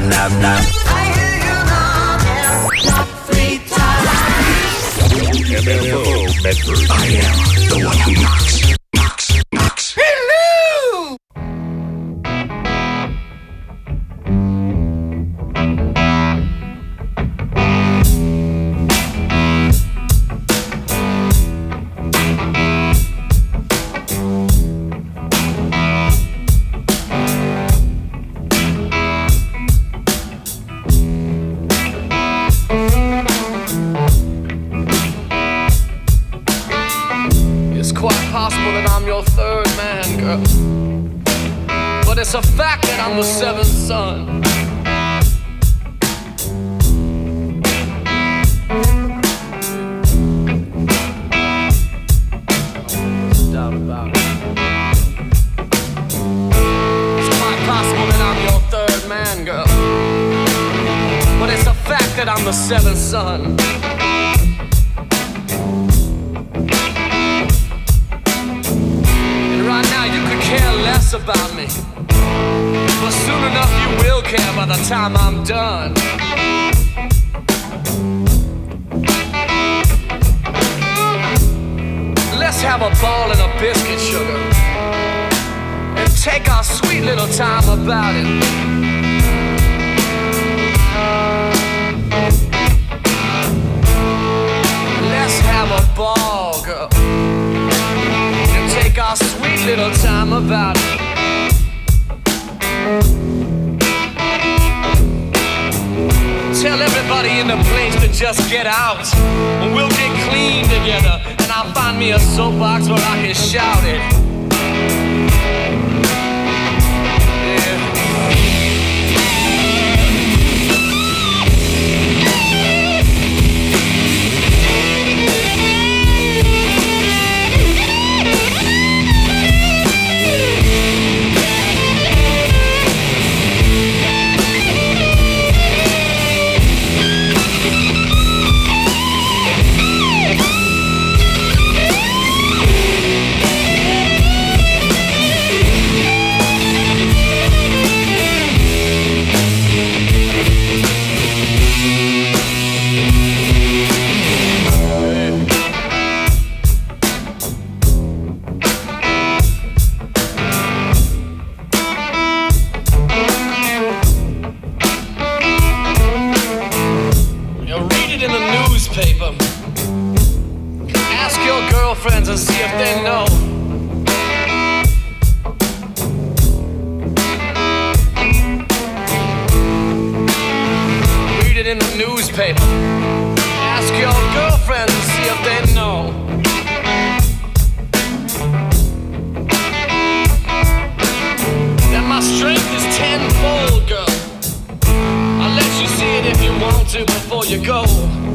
knock, knock. I hear you knocking, knock 3 times. MFO Medford. I am the one who knocks, knocks, knocks. Hello! But it's a fact that I'm the 7th son. No doubt about it. It's quite possible that I'm your 3rd man, girl. But it's a fact that I'm the 7th son. Care less about me, but soon enough you will care by the time I'm done. Let's have a ball and a biscuit, sugar, and take our sweet little time about it. Let's have a ball, girl, take our sweet little time about it. Tell everybody in the place to just get out, and we'll get clean together, and I'll find me a soapbox where I can shout it. Ask your girlfriends and see if they know. Read it in the newspaper. Ask your girlfriends and see if they know. That my strength is tenfold, girl. I'll let you see it if you want to before you go.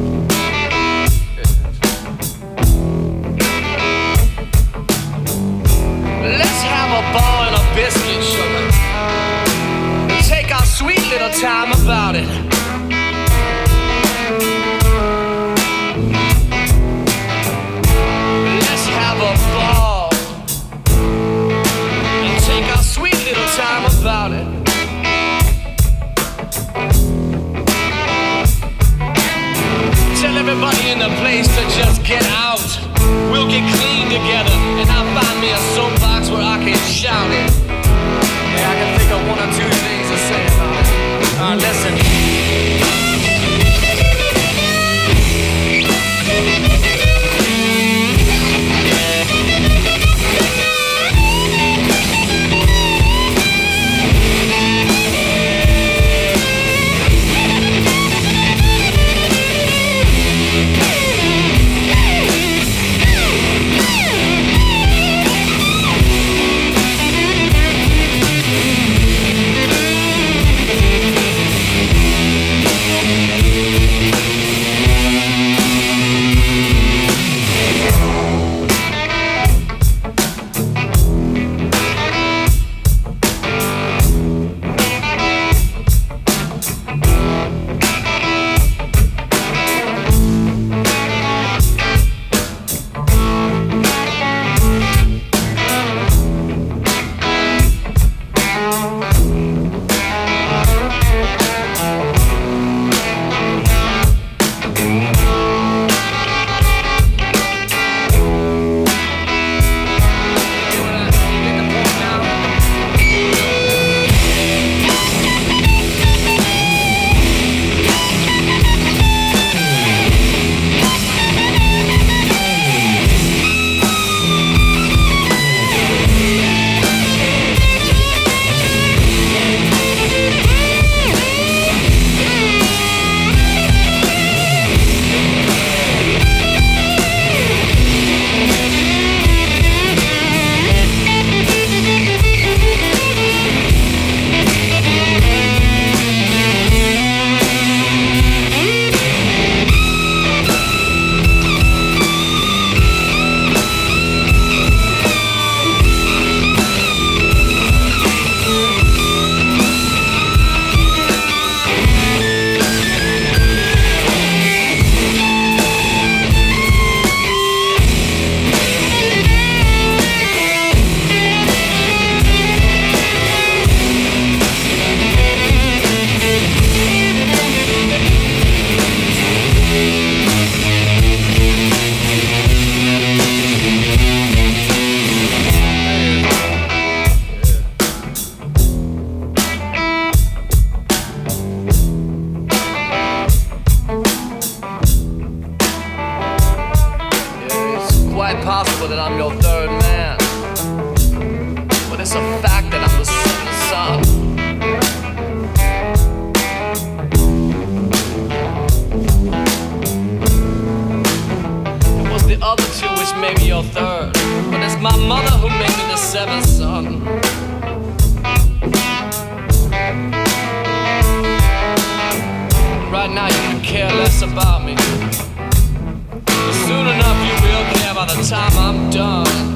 Let's have a ball and a biscuit, sugar, and take our sweet little time about it. Let's have a ball and take our sweet little time about it. Tell everybody in the place to just get out. We'll get clean together, and I'll find me a soapbox where I can shout it. Yeah, I can think of 1 or 2 things to say about it. Listen. else about me. But soon enough you will care by the time I'm done.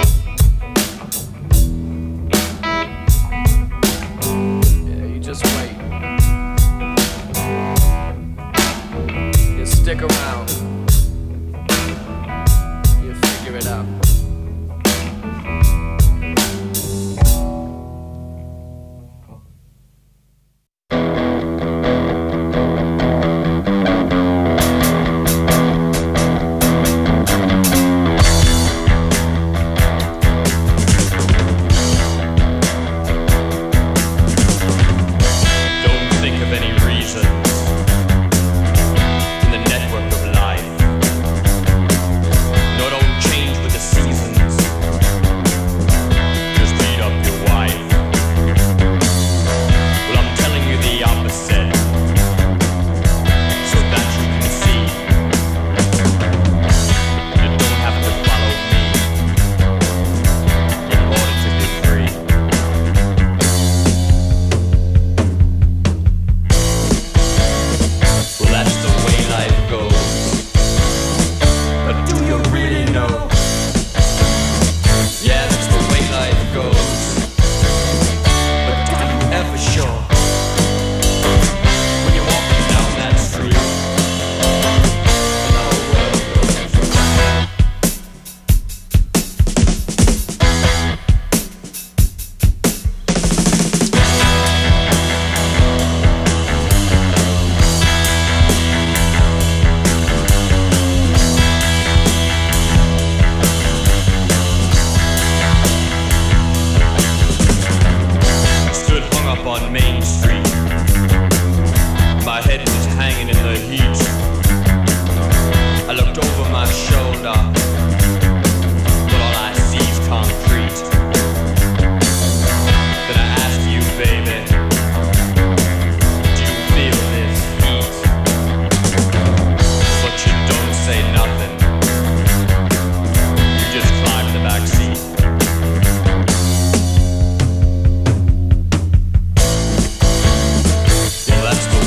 Yeah, you just wait. You stick around. You figure it out.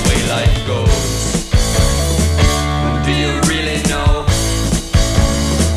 Do you really know?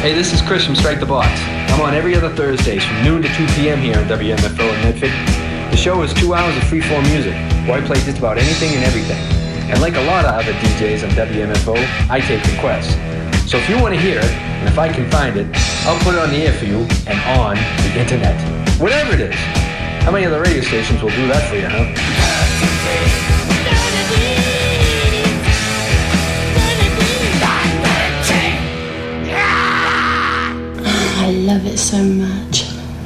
Hey, this is Chris from Strike the Box. I'm on every other Thursdays from noon to 2 p.m. here on WMFO in Medford. The show is 2 hours of free-form music, where I play just about anything and everything. And like a lot of other DJs on WMFO, I take requests. So if you want to hear it, and if I can find it, I'll put it on the air for you and on the internet. Whatever it is. How many other radio stations will do that for you, huh? I love it so much.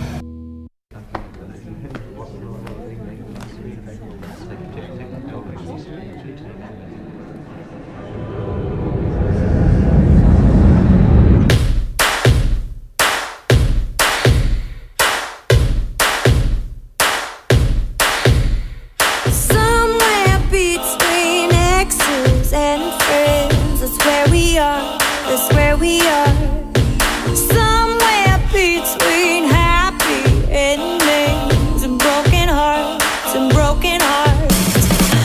Somewhere between exes and friends, that's where we are, that's where we are. Somewhere between happy endings and broken hearts and broken hearts.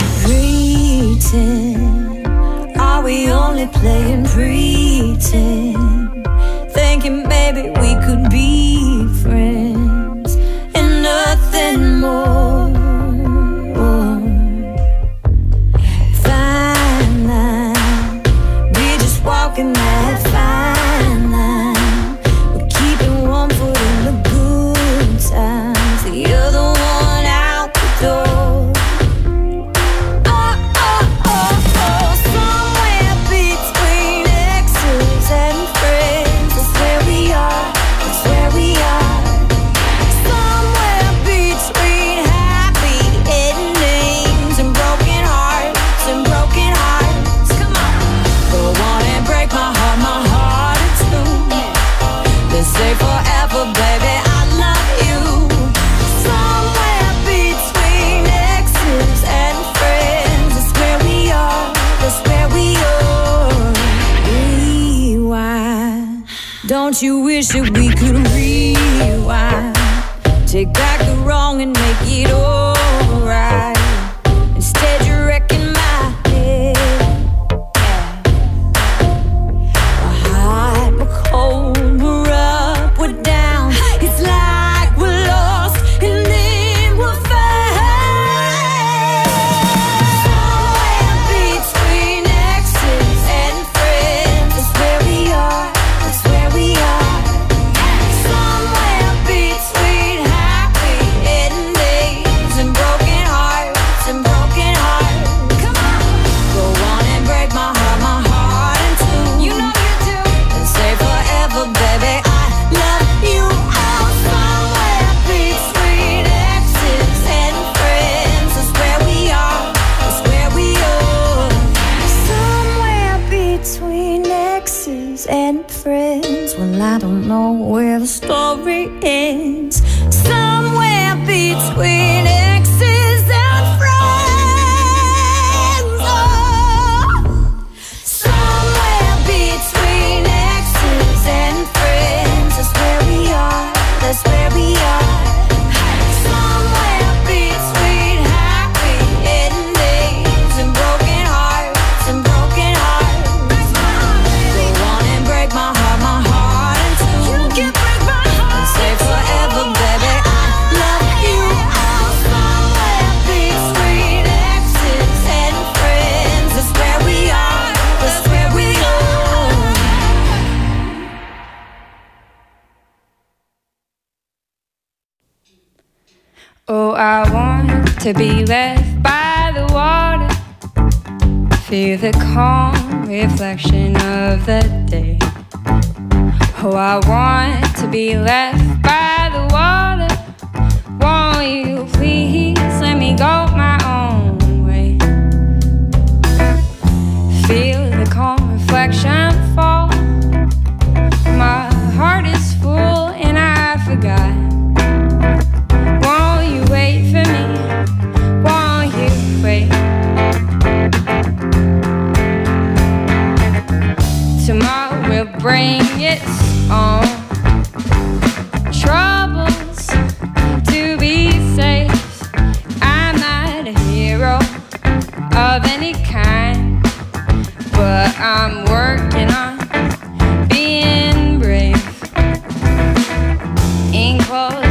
Pretend, are we only playing pretend? Thinking maybe we could be friends and nothing more. Fine line, we just walking that fine line. We're keeping one foot in the good times, the other one out the door. Oh, oh, oh, oh, somewhere between exes and friends, that's where we are, that's where we are. Somewhere between happy endings and broken hearts and broken hearts. Come on, go on and break my heart in two. Let's say forever, baby, I love you. Somewhere between exes and friends, that's where we are, that's where we are. Rewind, don't you wish that we could rewind? Take back the wrong and make it alright. Instead you're wrecking my head. We're hot, we're cold, we're up, we're down. It's like we're lost and then we're found. Somewhere between exes and friends, that's where we are, that's where we are. Somewhere between happy endings and broken hearts and broken hearts. Come on, go on and break my heart in two. You know you do. And say forever, baby, I love you. Oh, somewhere between exes and friends, that's where we are, that's where we are. Somewhere between exes and friends, well, I don't know where the story ends. Somewhere between exes and friends, oh. Somewhere between exes and friends, that's where we are, that's where we are. Somewhere between happy endings and broken hearts and broken hearts. Go on and break my heart in two. You can break my heart and say forever, baby, I love you. Oh, somewhere between exes and friends, that's where we are, that's where we are. Oh, I want to be left by the water, feel the calm reflection of the day. Oh, I want to be left by the water. Won't you please let me go my own way? Feel the calm reflection fall. My heart is full and I forgot. Won't you wait for me? Won't you wait? Tomorrow we'll bring it on.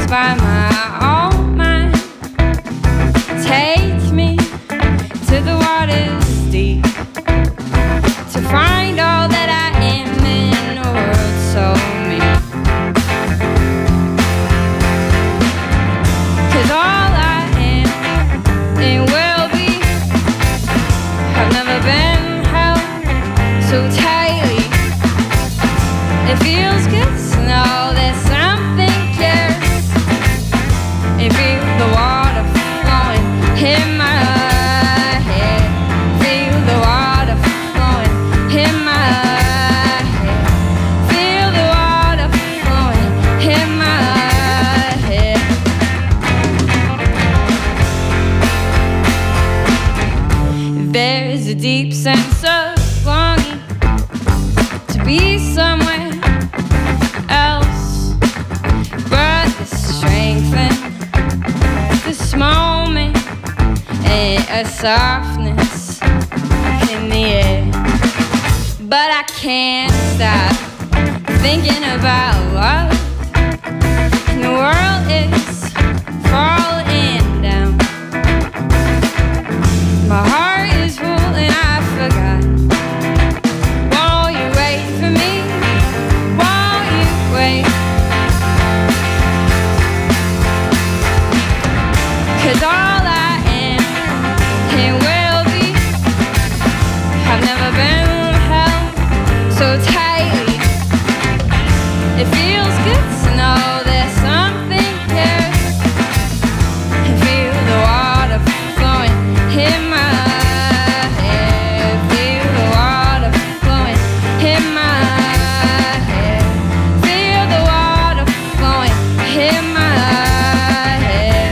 lost by my own mind. Take me to the waters deep to find all that I am in a world so mean. 'Cause all I am and will be have never been held so tightly. It feels good to know that something cares. It feels the water flowing in my head. Feel the water flowing in my head. Feel the water flowing in my head. There's a deep sense of longing to be somewhere else, but the strength in this moment and a softness in the air. But I can't stop thinking about love, and the world is falling down. My heart is full and I forgot. Won't you wait for me? Won't you wait? 'Cause all I am and will be have never been held so tightly. It feels good to know that something cares. And feel the water flowing in my head. Feel the water flowing in my head. Feel the water flowing in my head.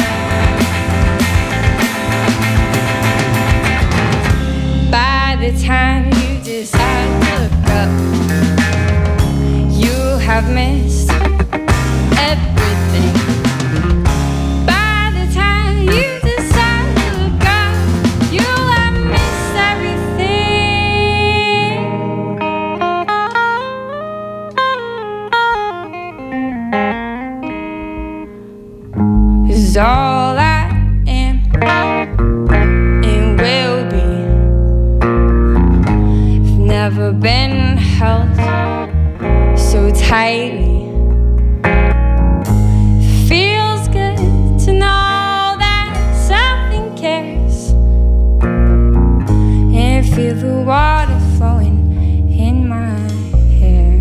By the time you decide to look up, you have missed everything. By the time you decide to look up, you'll have missed everything. 'Cause all I am and will be have never been held so tightly. Feels good to know that something cares. And feel the water flowing in my hair.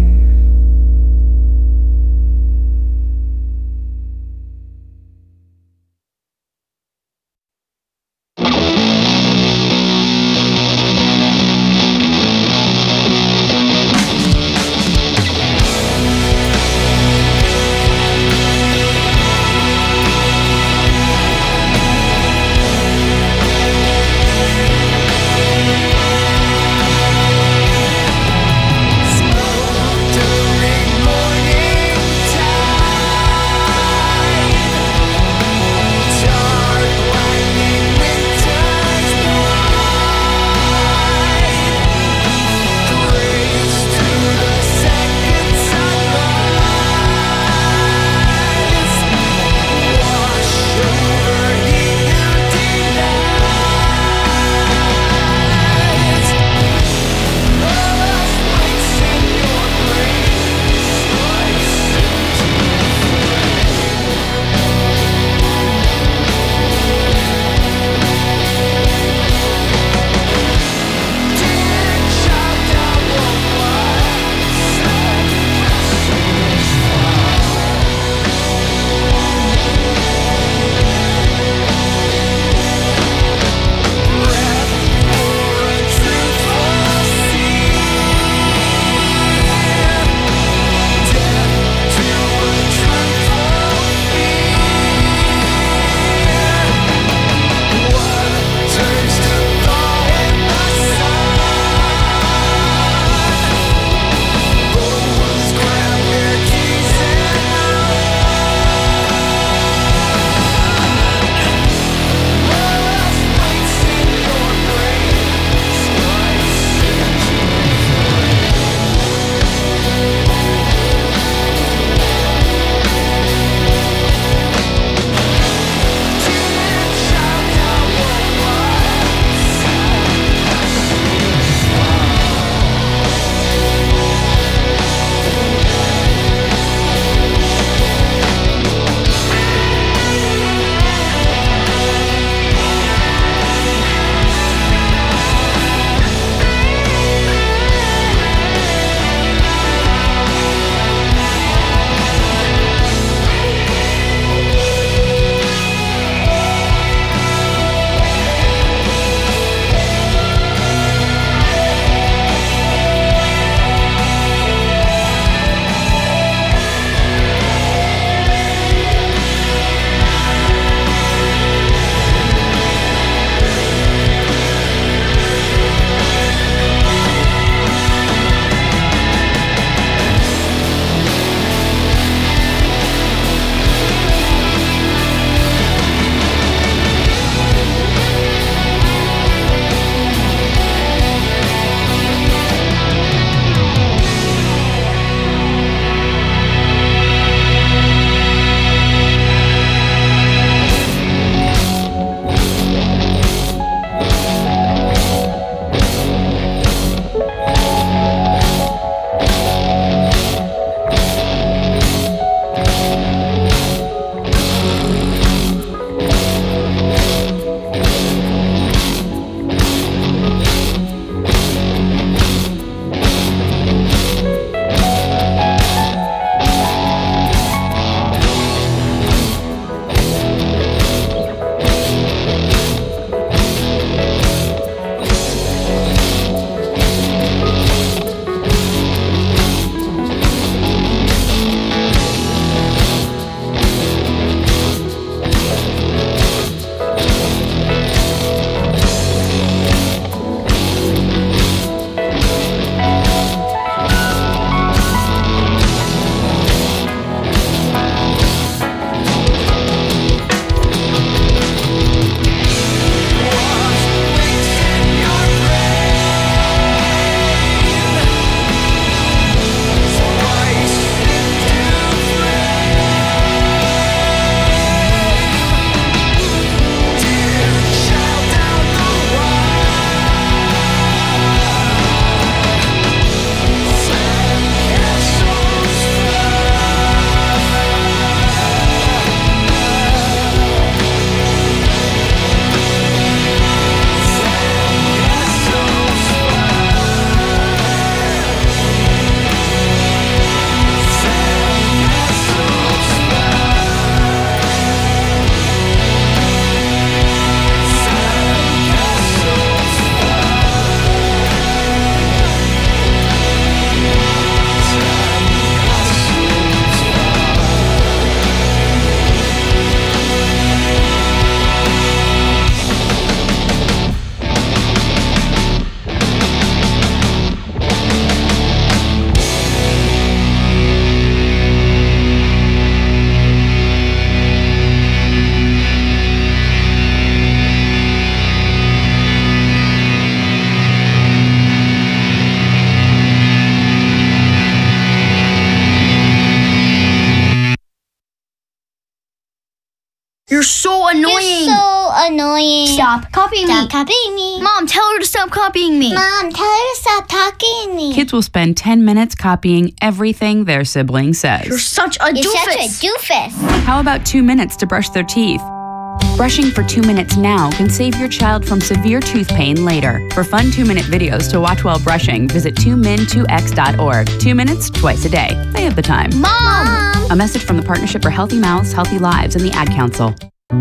You're so annoying. You're so annoying. Stop copying me. Stop copying me. Mom, tell her to stop copying me. Mom, tell her to stop talking to me. Kids will spend 10 minutes copying everything their sibling says. You're such a You're doofus. such a doofus. How about 2 minutes to brush their teeth? Brushing for 2 minutes now can save your child from severe tooth pain later. For fun 2-minute videos to watch while brushing, visit 2min2x.org. 2 minutes, twice a day. They have the time. Mom! A message from the Partnership for Healthy Mouths, Healthy Lives, and the Ad Council.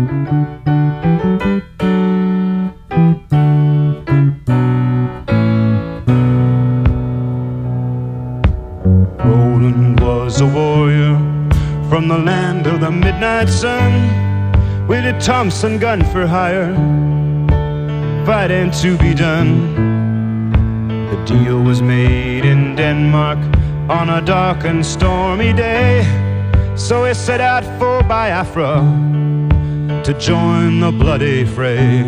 Roland was a warrior from the land of the midnight sun, with a Thompson gun for hire, fighting to be done. The deal was made in Denmark on a dark and stormy day, so he set out for Biafra to join the bloody fray.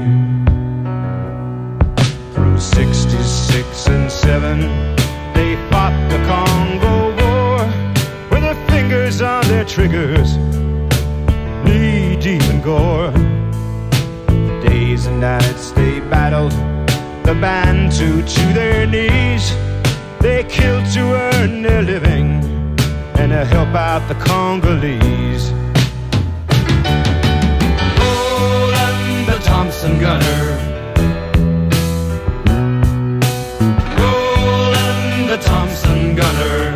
Through 66 and 7, they fought the Congo War, with their fingers on their triggers, knee deep in gore. Days and nights they battled the Bantu to their knees. They killed to earn their living and to help out the Congolese. Roland the Thompson gunner, Roland the Thompson gunner.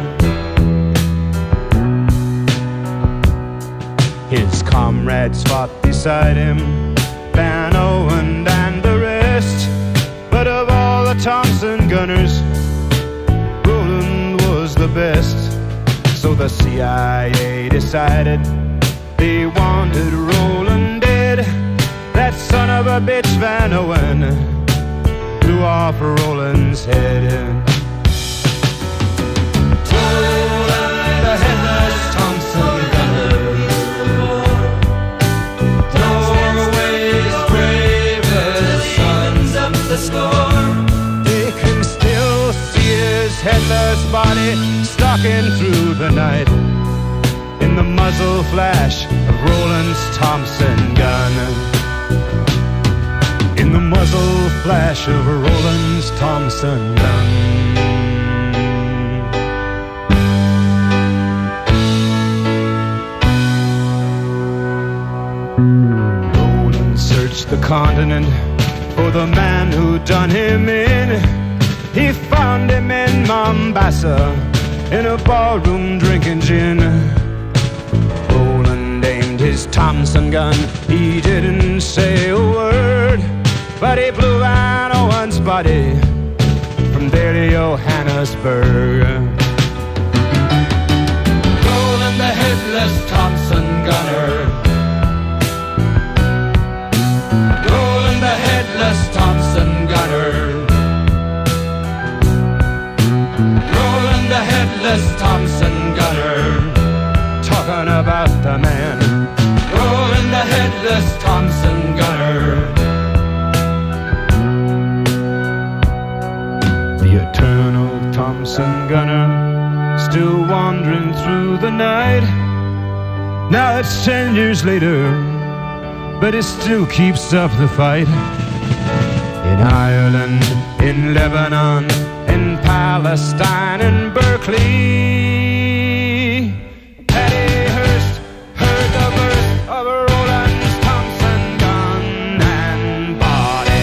His comrades fought beside him, Van Owen and the rest. But of all the Thompson gunners, Roland was the best. So the CIA decided they wanted Roland dead. That son of a bitch Van Owen blew off Roland's head. Roland the headless Thompson gunner, Norway's bravest sons of the score. They can still see his headless body stalking through the night in the muzzle flash of Roland's Thompson gun. In the muzzle flash of Roland's Thompson gun. Roland searched the continent for the man who done him in. He found him in Mombasa, in a ballroom drinking gin. Roland aimed his Thompson gun, he didn't say a word, but he blew Van Owen's body from there to Johannesburg. Roland the headless Thompson gunner, Roland the headless Thompson gunner, Roland the headless Thompson gunner, talking about the man, Roland the headless Thompson gunner. The eternal Thompson gunner, still wandering through the night. Now it's 10 years later, but it still keeps up the fight. In Ireland, in Lebanon, in Palestine, in Berkeley, Patty Hearst heard the burst of Roland's Thompson gun and body.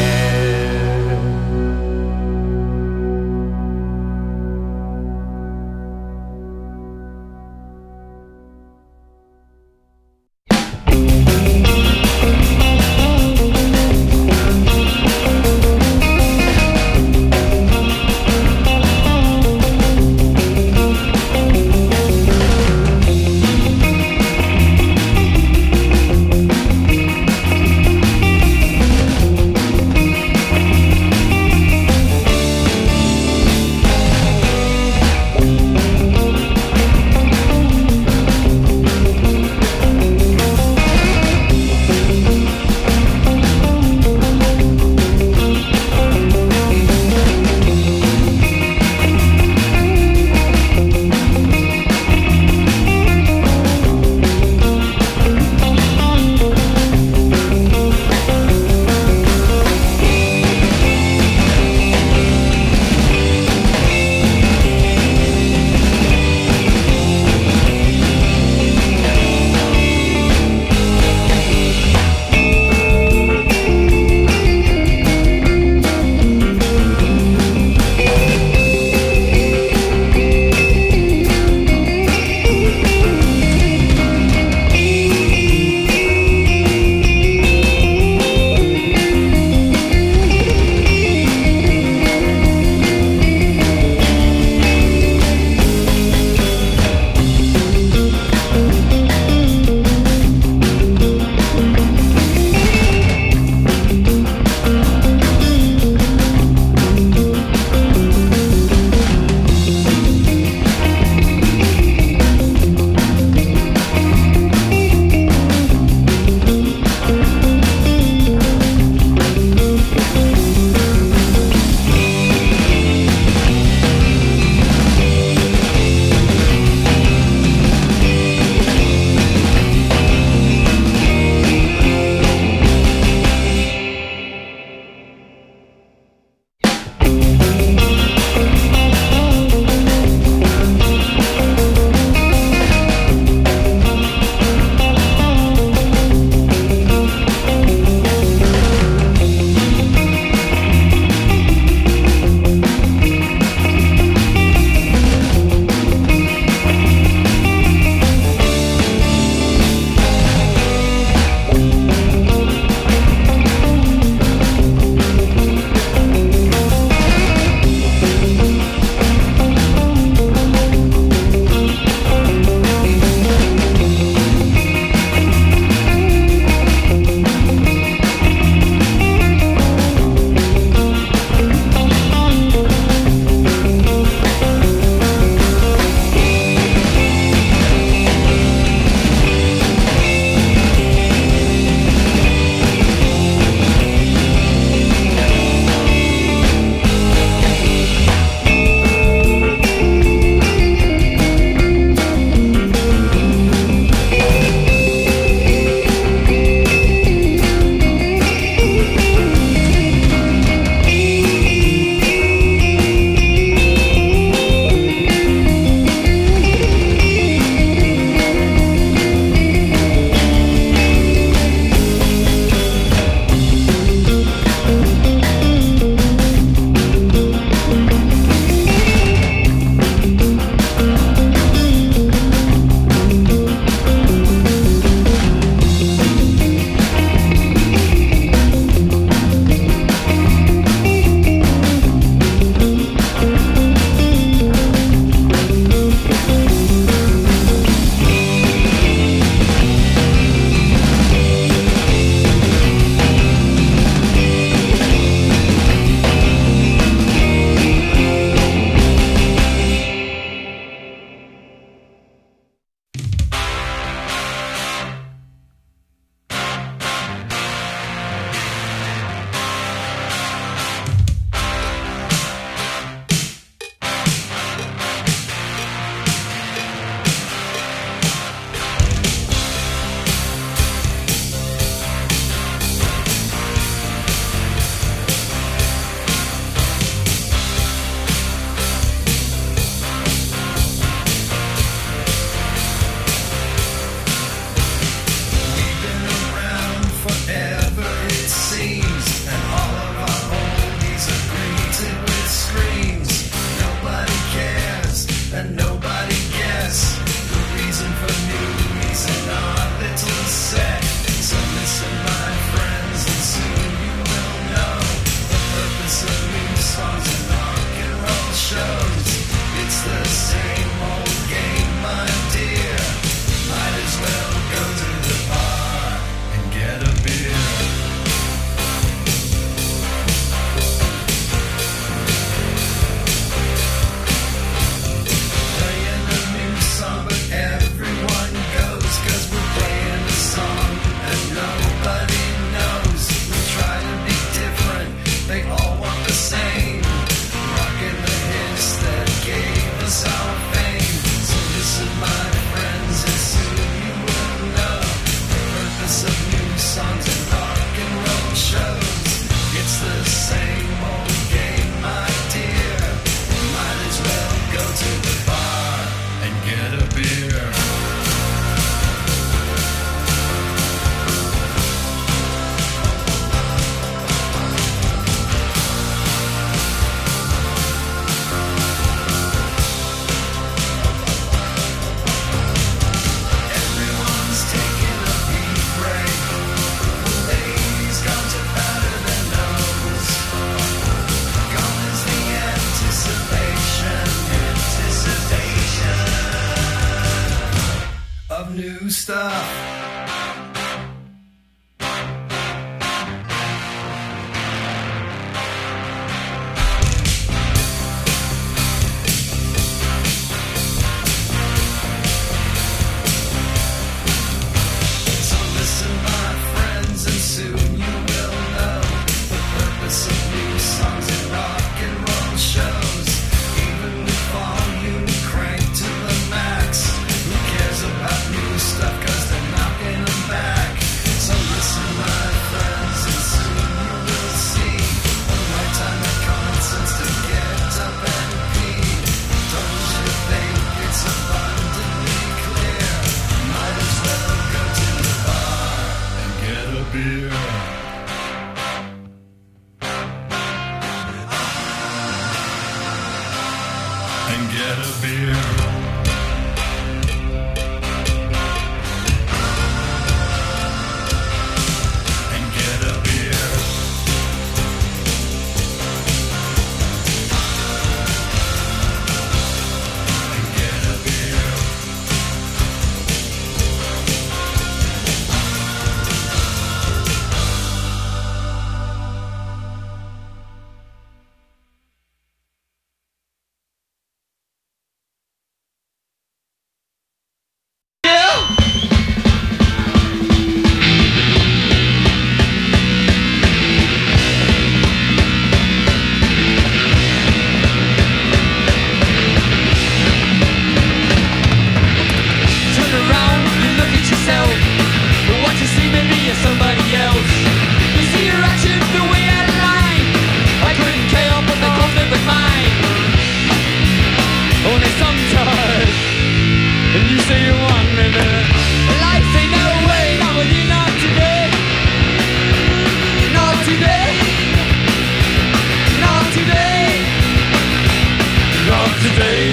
beer. And get a beer. And get a beer. And get a beer. Turn around, you look at yourself. But what you see maybe is somebody else. You see your actions the way I line. I couldn't care but they can't live with mine. Only sometimes. And you say you want me, but life ain't no way. Not with you, not today. Not today. Not today. Not today.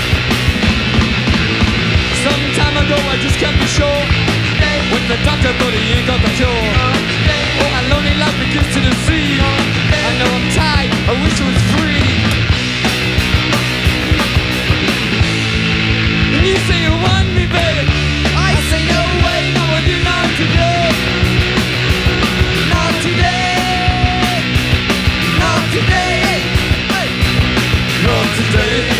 Some time ago I just can't be sure. When the doctor but he ain't got the cure. Oh, my lonely life begins to deceive. I know I'm tired, I wish I was free. And you say you want me, baby. I say no way, not with you, not today. Not today. Not today. Not today.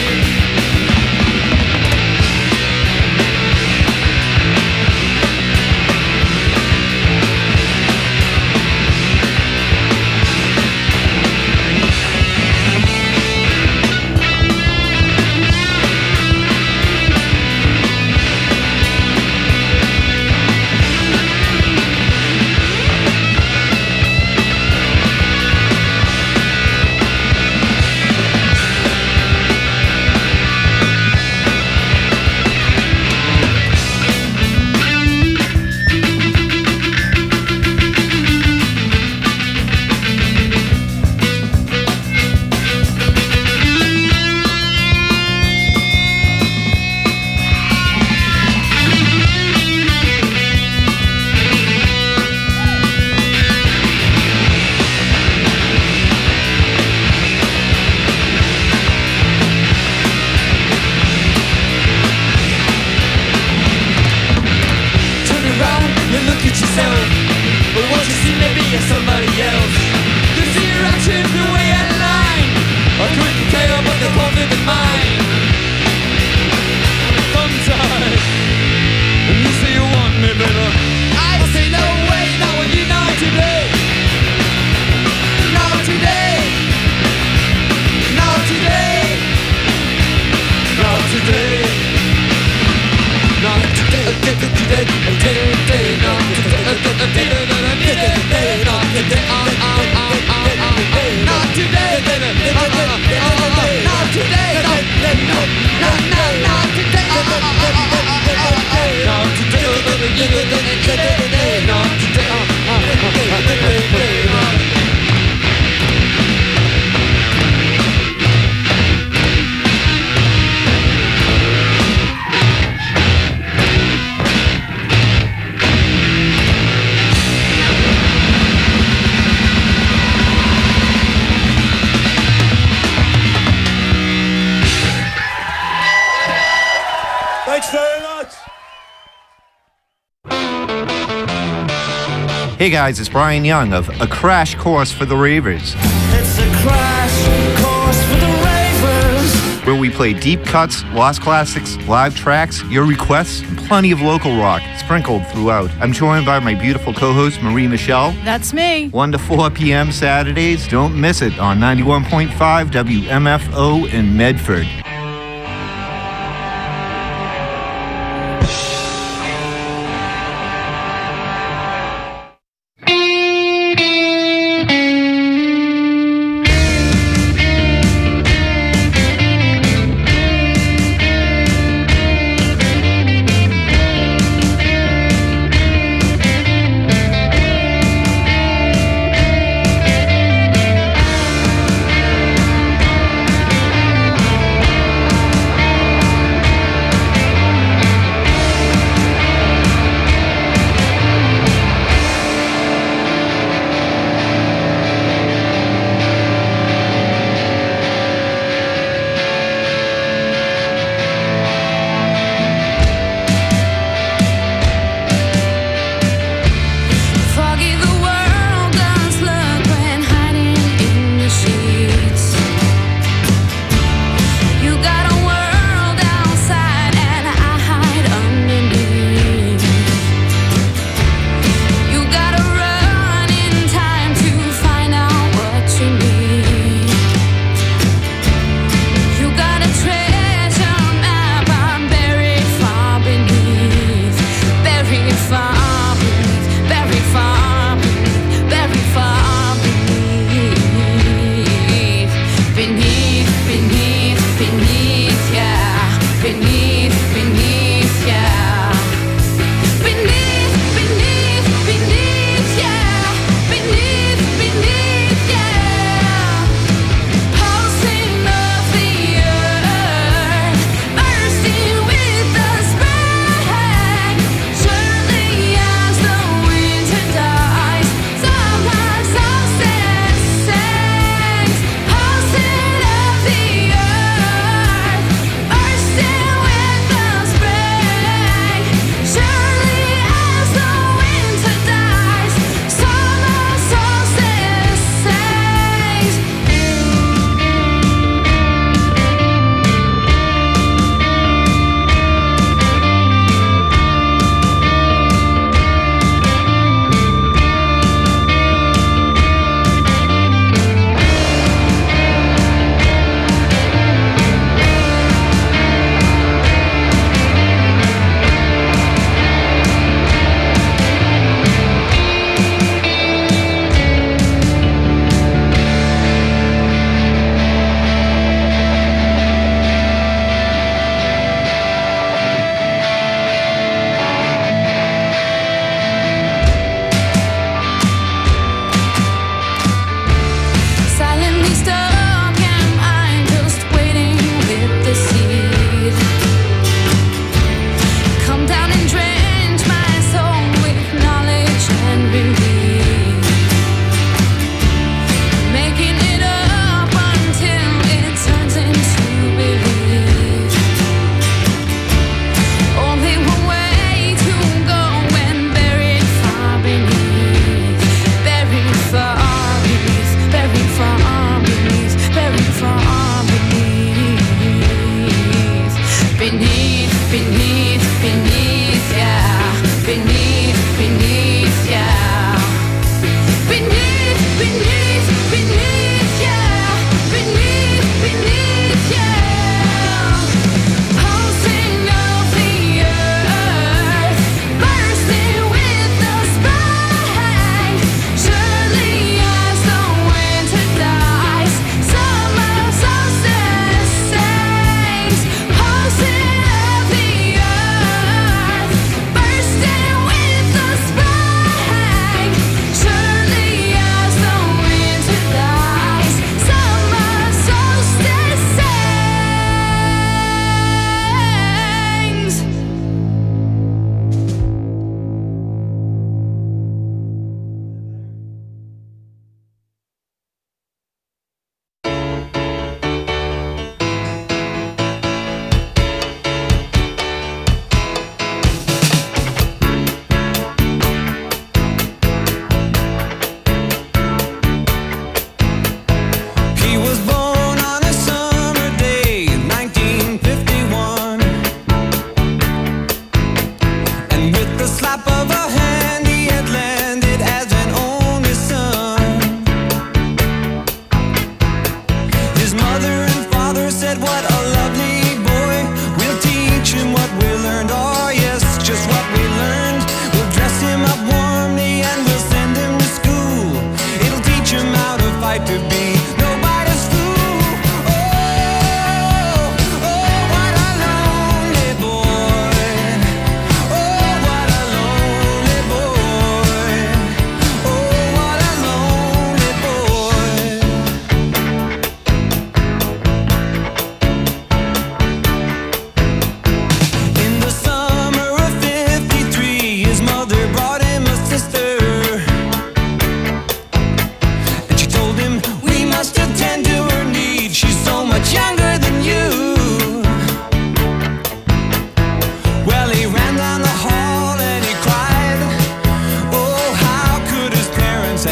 Turn around, you look at yourself. But what you see maybe is somebody else. You see your actions the way I line. I couldn't care but they can't live in mine. Sometimes. And you say you want me, baby. I say no way, not with you, not today. Not today. Not today. Not today. Not today. Not today. Thanks very much. Hey guys, it's Brian Young of A Crash Course for the Ravers, It's a crash course for the ravers. where we play deep cuts, lost classics, live tracks, your requests, and plenty of local rock sprinkled throughout. I'm joined by my beautiful co-host Marie Michelle. That's me. 1 to 4 p.m. Saturdays. Don't miss it on 91.5 WMFO in Medford.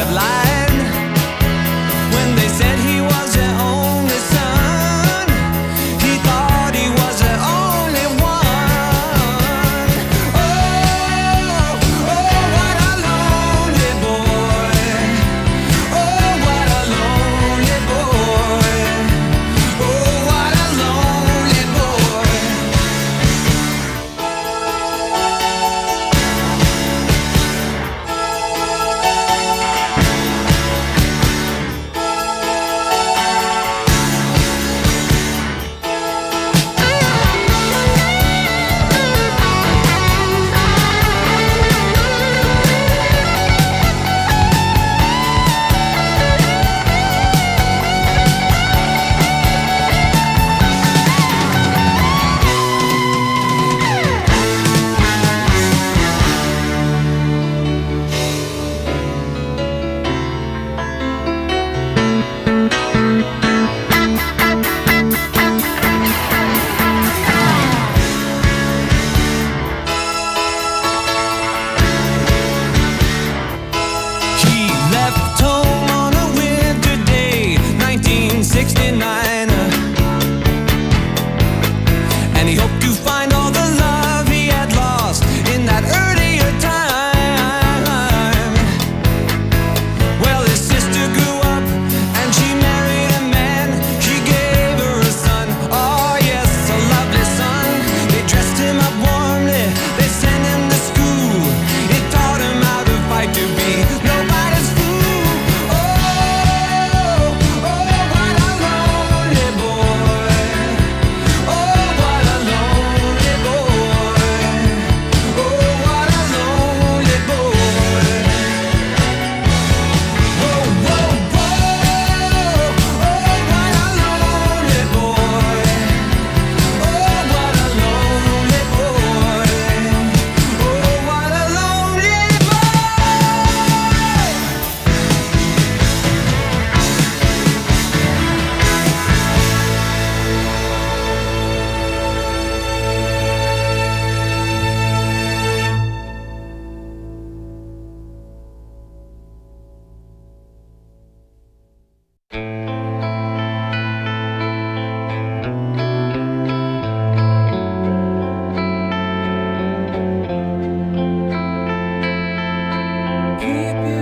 headline when they said he was their only son. He thought he was the only one. Oh, what a lonely boy. Oh, what a lonely boy. Oh, what a lonely boy. He left home on a winter day, 1969, and he hoped to find all the love he had lost in that earlier time. Well, his sister grew up and she married a man. She gave her a son, oh yes, a lovely son. They dressed him up warmly, they sent him to school. It taught him how to fight to be nobody's fool. Oh, what a lonely boy. Oh, what a lonely boy. Oh, what a lonely boy. Whoa, whoa, whoa. Oh, what a lonely boy. Oh, what a lonely boy. Oh, what a lonely keep you